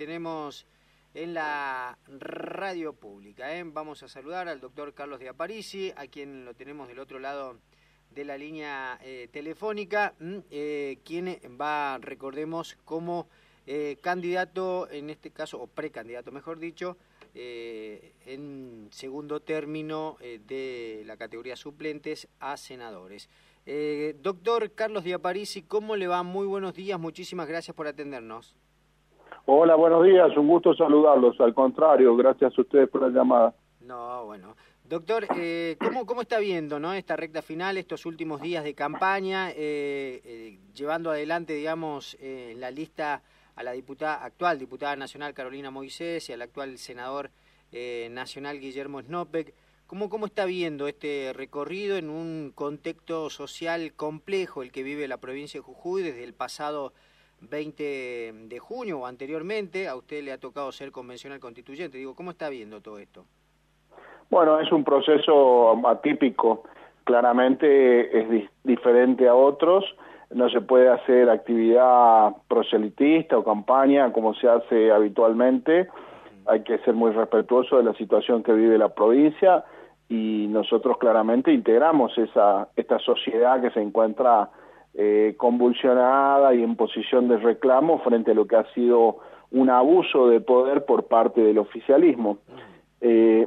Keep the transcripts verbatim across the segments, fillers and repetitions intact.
tenemos en la radio pública. ¿eh? Vamos a saludar al doctor Carlos de Aparici, a quien lo tenemos del otro lado de la línea eh, telefónica, eh, quien va, recordemos, como eh, candidato, en este caso, o precandidato, mejor dicho, eh, en segundo término eh, de la categoría suplentes a senadores. Eh, doctor Carlos de Aparici, ¿cómo le va? Muy buenos días, muchísimas gracias por atendernos. Hola, buenos días, un gusto saludarlos, al contrario, gracias a ustedes por la llamada. No, bueno. Doctor, eh, ¿cómo, ¿cómo está viendo, no, esta recta final, estos últimos días de campaña, eh, eh, llevando adelante, digamos, eh, la lista a la diputada actual diputada nacional Carolina Moisés y al actual senador eh, nacional Guillermo Snopek? ¿Cómo, ¿Cómo está viendo este recorrido en un contexto social complejo el que vive la provincia de Jujuy desde el pasado veinte de junio o anteriormente? A usted le ha tocado ser convencional constituyente. Digo, ¿cómo está viendo todo esto? Bueno, es un proceso atípico, claramente es di diferente a otros, no se puede hacer actividad proselitista o campaña como se hace habitualmente, hay que ser muy respetuoso de la situación que vive la provincia y nosotros claramente integramos esa esta sociedad que se encuentra eh, convulsionada y en posición de reclamo frente a lo que ha sido un abuso de poder por parte del oficialismo. Eh,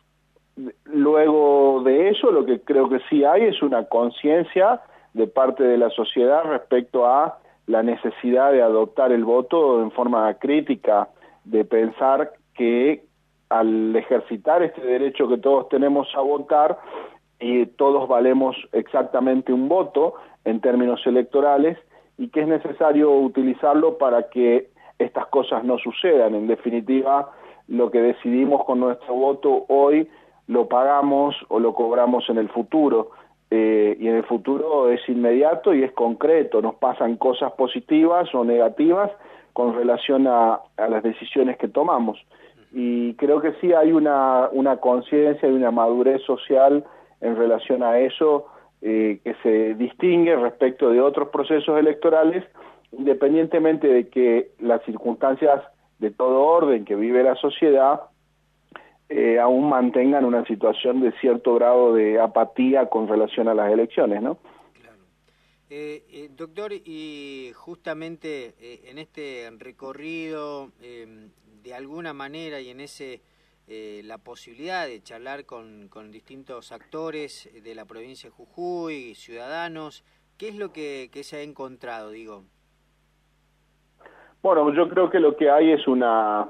Luego de eso, lo que creo que sí hay es una conciencia de parte de la sociedad respecto a la necesidad de adoptar el voto en forma crítica, de pensar que al ejercitar este derecho que todos tenemos a votar, y todos valemos exactamente un voto en términos electorales, y que es necesario utilizarlo para que estas cosas no sucedan. En definitiva, lo que decidimos con nuestro voto hoy lo pagamos o lo cobramos en el futuro, eh, y en el futuro es inmediato y es concreto, nos pasan cosas positivas o negativas con relación a, a las decisiones que tomamos. Y creo que sí hay una, una conciencia y una madurez social en relación a eso, eh, que se distingue respecto de otros procesos electorales, independientemente de que las circunstancias de todo orden que vive la sociedad Eh, aún mantengan una situación de cierto grado de apatía con relación a las elecciones, ¿no? Claro. Eh, eh, doctor, y justamente eh, en este recorrido, eh, de alguna manera, y en ese eh, la posibilidad de charlar con, con distintos actores de la provincia de Jujuy, ciudadanos, ¿qué es lo que, que se ha encontrado, digo? Bueno, yo creo que lo que hay es una...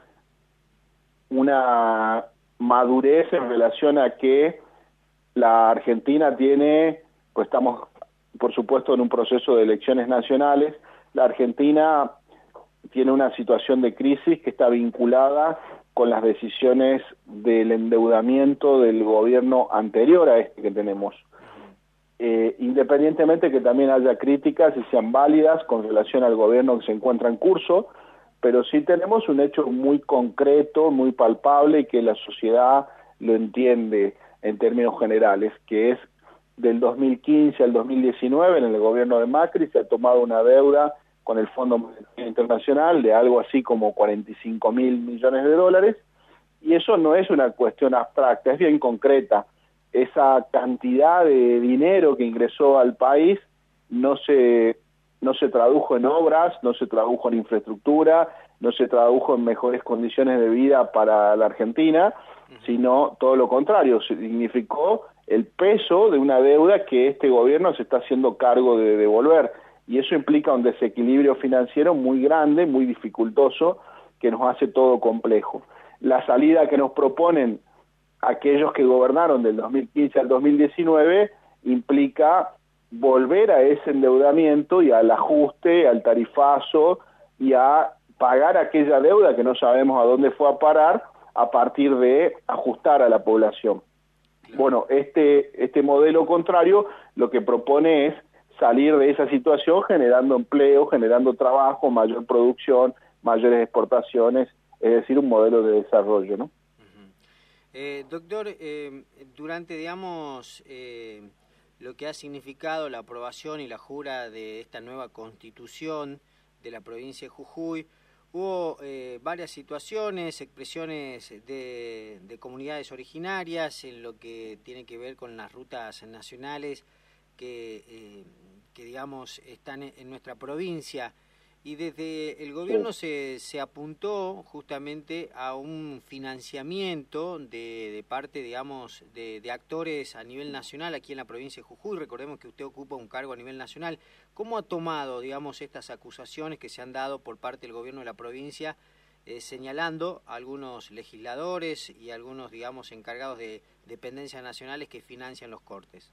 una madurez en relación a que la Argentina tiene, pues estamos por supuesto en un proceso de elecciones nacionales, la Argentina tiene una situación de crisis que está vinculada con las decisiones del endeudamiento del gobierno anterior a este que tenemos. Eh, independientemente que también haya críticas y sean válidas con relación al gobierno que se encuentra en curso, pero sí tenemos un hecho muy concreto, muy palpable y que la sociedad lo entiende en términos generales, que es del dos mil quince al dos mil diecinueve en el gobierno de Macri se ha tomado una deuda con el Fondo Monetario Internacional de algo así como cuarenta y cinco mil millones de dólares, y eso no es una cuestión abstracta, es bien concreta. Esa cantidad de dinero que ingresó al país no se... no se tradujo en obras, no se tradujo en infraestructura, no se tradujo en mejores condiciones de vida para la Argentina, sino todo lo contrario, significó el peso de una deuda que este gobierno se está haciendo cargo de devolver, y eso implica un desequilibrio financiero muy grande, muy dificultoso, que nos hace todo complejo. La salida que nos proponen aquellos que gobernaron del dos mil quince al dos mil diecinueve implica volver a ese endeudamiento y al ajuste, al tarifazo y a pagar aquella deuda que no sabemos a dónde fue a parar a partir de ajustar a la población. Claro. Bueno, este, este modelo contrario lo que propone es salir de esa situación generando empleo, generando trabajo, mayor producción, mayores exportaciones, es decir, un modelo de desarrollo, ¿no? Uh-huh. eh, doctor, eh, durante, digamos... Eh... lo que ha significado la aprobación y la jura de esta nueva constitución de la provincia de Jujuy, hubo eh, varias situaciones, expresiones de, de comunidades originarias en lo que tiene que ver con las rutas nacionales que, eh, que digamos, están en nuestra provincia. Y desde el gobierno se, se apuntó justamente a un financiamiento de, de parte, digamos, de, de actores a nivel nacional aquí en la provincia de Jujuy. Recordemos que usted ocupa un cargo a nivel nacional. ¿Cómo ha tomado, digamos, estas acusaciones que se han dado por parte del gobierno de la provincia, eh, señalando a algunos legisladores y algunos, digamos, encargados de dependencias nacionales que financian los cortes?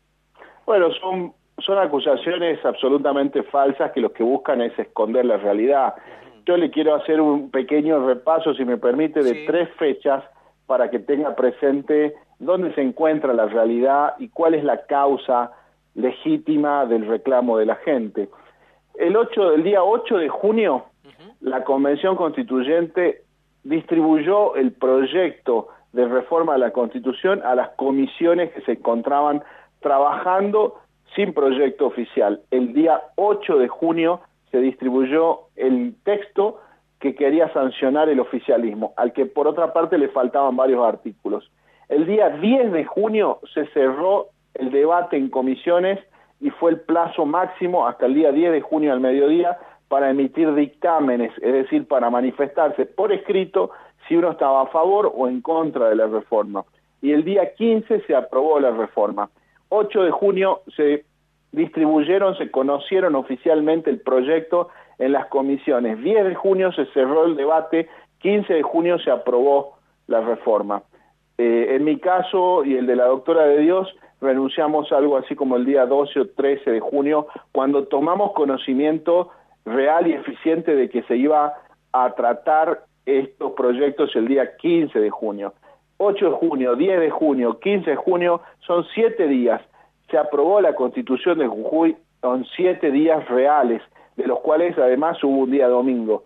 Bueno, son... Son acusaciones absolutamente falsas que lo que buscan es esconder la realidad. Yo le quiero hacer un pequeño repaso, si me permite, de sí. tres fechas para que tenga presente dónde se encuentra la realidad y cuál es la causa legítima del reclamo de la gente. El, ocho, el día ocho de junio, uh-huh. la Convención Constituyente distribuyó el proyecto de reforma a la Constitución a las comisiones que se encontraban trabajando sin proyecto oficial. El día ocho de junio se distribuyó el texto que quería sancionar el oficialismo, al que por otra parte le faltaban varios artículos. El día diez de junio se cerró el debate en comisiones y fue el plazo máximo hasta el día diez de junio al mediodía para emitir dictámenes, es decir, para manifestarse por escrito si uno estaba a favor o en contra de la reforma. Y el día quince se aprobó la reforma. ocho de junio se distribuyeron, se conocieron oficialmente el proyecto en las comisiones. diez de junio se cerró el debate, quince de junio se aprobó la reforma. Eh, en mi caso y el de la doctora de Dios, renunciamos algo así como el día doce o trece de junio, cuando tomamos conocimiento real y eficiente de que se iba a tratar estos proyectos el día quince de junio. ocho de junio, diez de junio, quince de junio, son siete días. Se aprobó la Constitución de Jujuy, son siete días reales, de los cuales además hubo un día domingo.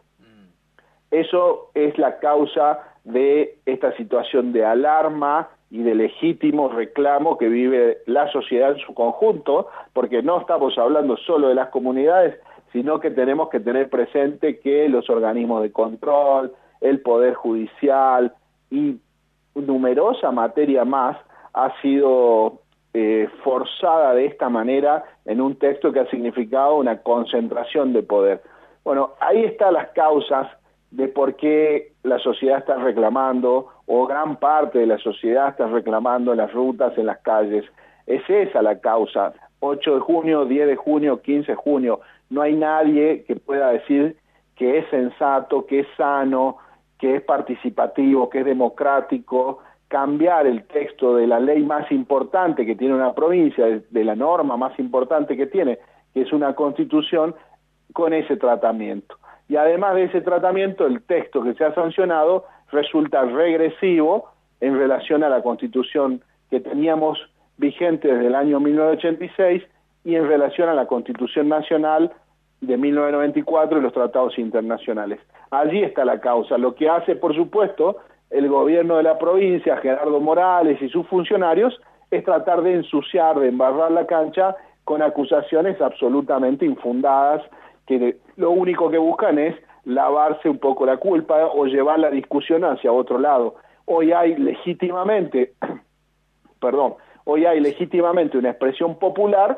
Eso es la causa de esta situación de alarma y de legítimo reclamo que vive la sociedad en su conjunto, porque no estamos hablando solo de las comunidades, sino que tenemos que tener presente que los organismos de control, el Poder Judicial y numerosa materia más ha sido eh, forzada de esta manera en un texto que ha significado una concentración de poder. Bueno, ahí están las causas de por qué la sociedad está reclamando, o gran parte de la sociedad está reclamando en las rutas, en las calles. Es esa la causa. ocho de junio, diez de junio, quince de junio. No hay nadie que pueda decir que es sensato, que es sano, que es participativo, que es democrático, cambiar el texto de la ley más importante que tiene una provincia, de, de la norma más importante que tiene, que es una constitución, con ese tratamiento. Y además de ese tratamiento, el texto que se ha sancionado resulta regresivo en relación a la constitución que teníamos vigente desde el año mil novecientos ochenta y seis y en relación a la Constitución Nacional de mil novecientos noventa y cuatro y los tratados internacionales. Allí está la causa. Lo que hace, por supuesto, el gobierno de la provincia, Gerardo Morales y sus funcionarios, es tratar de ensuciar, de embarrar la cancha con acusaciones absolutamente infundadas, que lo único que buscan es lavarse un poco la culpa o llevar la discusión hacia otro lado. Hoy hay legítimamente, perdón, hoy hay legítimamente una expresión popular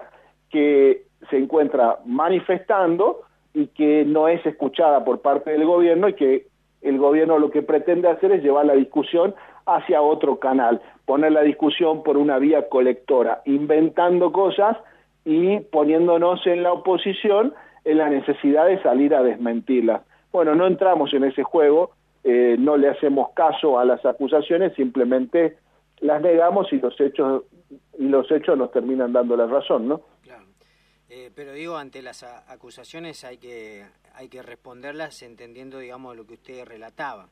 que se encuentra manifestando y que no es escuchada por parte del gobierno, y que el gobierno lo que pretende hacer es llevar la discusión hacia otro canal, poner la discusión por una vía colectora, inventando cosas y poniéndonos en la oposición en la necesidad de salir a desmentirlas. Bueno, no entramos en ese juego, eh, no le hacemos caso a las acusaciones, simplemente las negamos y los hechos y los hechos nos terminan dando la razón, ¿no? Claro. Eh, pero digo, ante las acusaciones hay que hay que responderlas entendiendo, digamos, lo que usted relataba.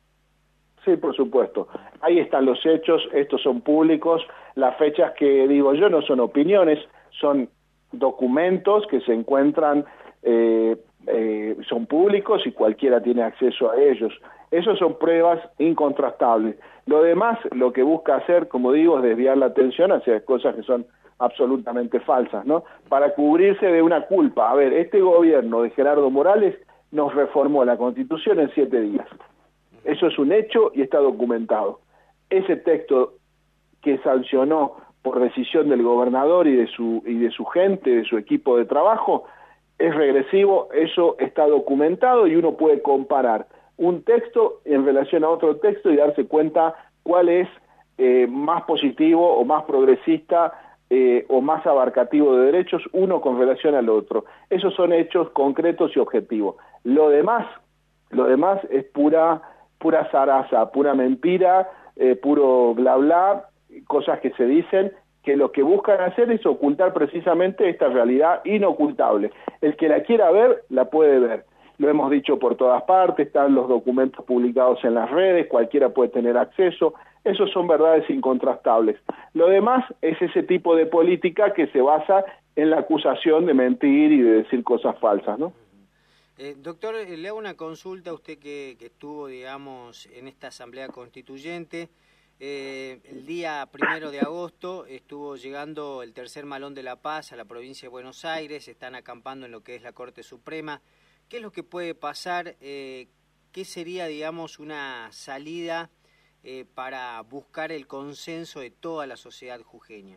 Sí, por supuesto. Ahí están los hechos, estos son públicos, las fechas que digo yo no son opiniones, son documentos que se encuentran, eh, eh, son públicos y cualquiera tiene acceso a ellos. Esas son pruebas incontrastables. Lo demás, lo que busca hacer, como digo, es desviar la atención hacia cosas que son absolutamente falsas, ¿no? Para cubrirse de una culpa. A ver, este gobierno de Gerardo Morales nos reformó la Constitución en siete días. Eso es un hecho y está documentado. Ese texto que sancionó por decisión del gobernador y de su y de su gente, de su equipo de trabajo, es regresivo, eso está documentado y uno puede comparar un texto en relación a otro texto y darse cuenta cuál es eh, más positivo o más progresista eh, o más abarcativo de derechos uno con relación al otro. Esos son hechos concretos y objetivos. Lo demás, lo demás es pura, pura zaraza, pura mentira, eh, puro bla bla, cosas que se dicen que lo que buscan hacer es ocultar precisamente esta realidad inocultable. El que la quiera ver, la puede ver. Lo hemos dicho por todas partes, están los documentos publicados en las redes, cualquiera puede tener acceso, esos son verdades incontrastables. Lo demás es ese tipo de política que se basa en la acusación de mentir y de decir cosas falsas, ¿no? Eh, doctor, le hago una consulta a usted que, que estuvo, digamos, en esta Asamblea Constituyente. Eh, el día primero de agosto estuvo llegando el tercer Malón de la Paz a la provincia de Buenos Aires, están acampando en lo que es la Corte Suprema. ¿Qué es lo que puede pasar? Eh, ¿Qué sería, digamos, una salida eh, para buscar el consenso de toda la sociedad jujeña?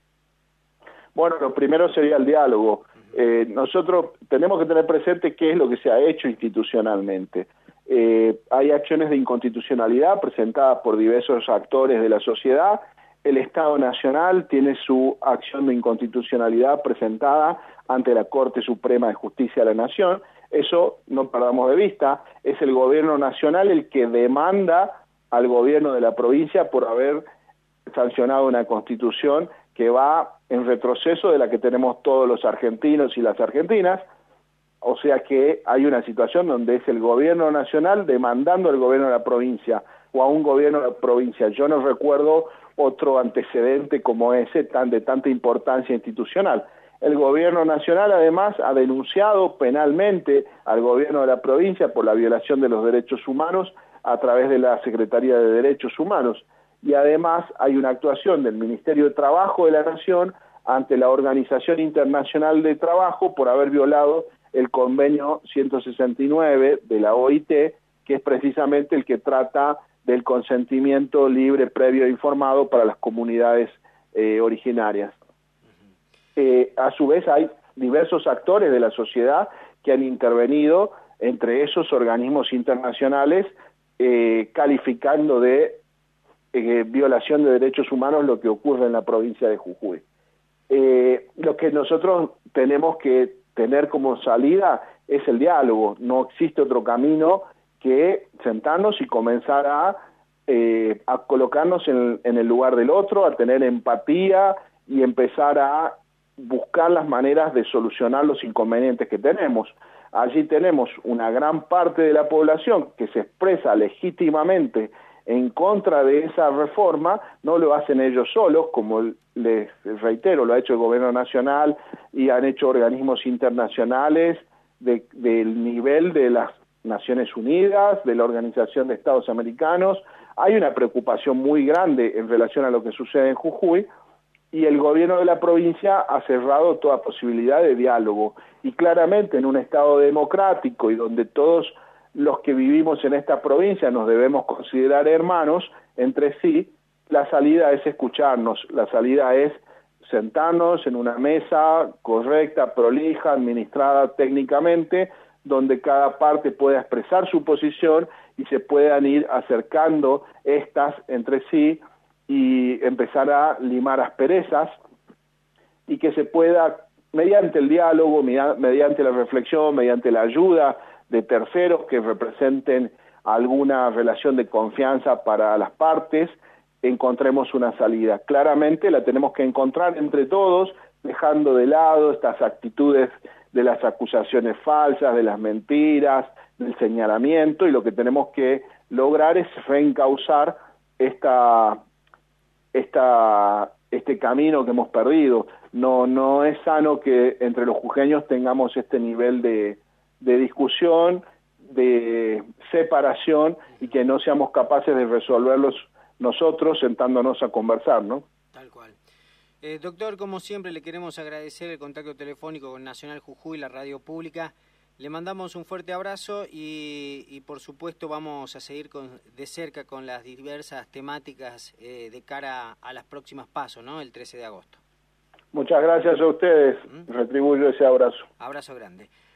Bueno, lo primero sería el diálogo. Eh, nosotros tenemos que tener presente qué es lo que se ha hecho institucionalmente. Eh, hay acciones de inconstitucionalidad presentadas por diversos actores de la sociedad. El Estado Nacional tiene su acción de inconstitucionalidad presentada ante la Corte Suprema de Justicia de la Nación. Eso no perdamos de vista. Es el gobierno nacional el que demanda al gobierno de la provincia por haber sancionado una constitución que va en retroceso de la que tenemos todos los argentinos y las argentinas. O sea que hay una situación donde es el gobierno nacional demandando al gobierno de la provincia o a un gobierno de la provincia. Yo no recuerdo otro antecedente como ese tan de tanta importancia institucional. El gobierno nacional además ha denunciado penalmente al gobierno de la provincia por la violación de los derechos humanos a través de la Secretaría de Derechos Humanos. Y además hay una actuación del Ministerio de Trabajo de la Nación ante la Organización Internacional de Trabajo por haber violado el convenio ciento sesenta y nueve de la O I T, que es precisamente el que trata del consentimiento libre, previo e informado para las comunidades eh, originarias. Eh, a su vez hay diversos actores de la sociedad que han intervenido, entre esos organismos internacionales, eh, calificando de eh, violación de derechos humanos lo que ocurre en la provincia de Jujuy. Eh, lo que nosotros tenemos que tener como salida es el diálogo. No existe otro camino que sentarnos y comenzar a, eh, a colocarnos en, en el lugar del otro, a tener empatía y empezar a buscar las maneras de solucionar los inconvenientes que tenemos. Allí tenemos una gran parte de la población que se expresa legítimamente en contra de esa reforma. No lo hacen ellos solos, como les reitero, lo ha hecho el gobierno nacional y han hecho organismos internacionales de, del nivel de las Naciones Unidas, de la Organización de Estados Americanos. Hay una preocupación muy grande en relación a lo que sucede en Jujuy y el gobierno de la provincia ha cerrado toda posibilidad de diálogo. Y claramente en un Estado democrático y donde todos los que vivimos en esta provincia nos debemos considerar hermanos entre sí, la salida es escucharnos, la salida es sentarnos en una mesa correcta, prolija, administrada técnicamente, donde cada parte pueda expresar su posición y se puedan ir acercando estas entre sí y empezar a limar asperezas y que se pueda, mediante el diálogo, mediante la reflexión, mediante la ayuda de terceros que representen alguna relación de confianza para las partes, encontremos una salida. Claramente la tenemos que encontrar entre todos, dejando de lado estas actitudes de las acusaciones falsas, de las mentiras, del señalamiento, y lo que tenemos que lograr es reencauzar esta, esta, este camino que hemos perdido. No, no es sano que entre los jujeños tengamos este nivel de, de discusión, de separación, y que no seamos capaces de resolverlos nosotros sentándonos a conversar, ¿no? Tal cual. Eh, doctor, como siempre, le queremos agradecer el contacto telefónico con Nacional Jujuy, la radio pública. Le mandamos un fuerte abrazo y, y por supuesto vamos a seguir con, de cerca con las diversas temáticas eh, de cara a las próximas pasos, ¿no? El trece de agosto. Muchas gracias a ustedes. ¿Mm? Retribuyo ese abrazo. Abrazo grande.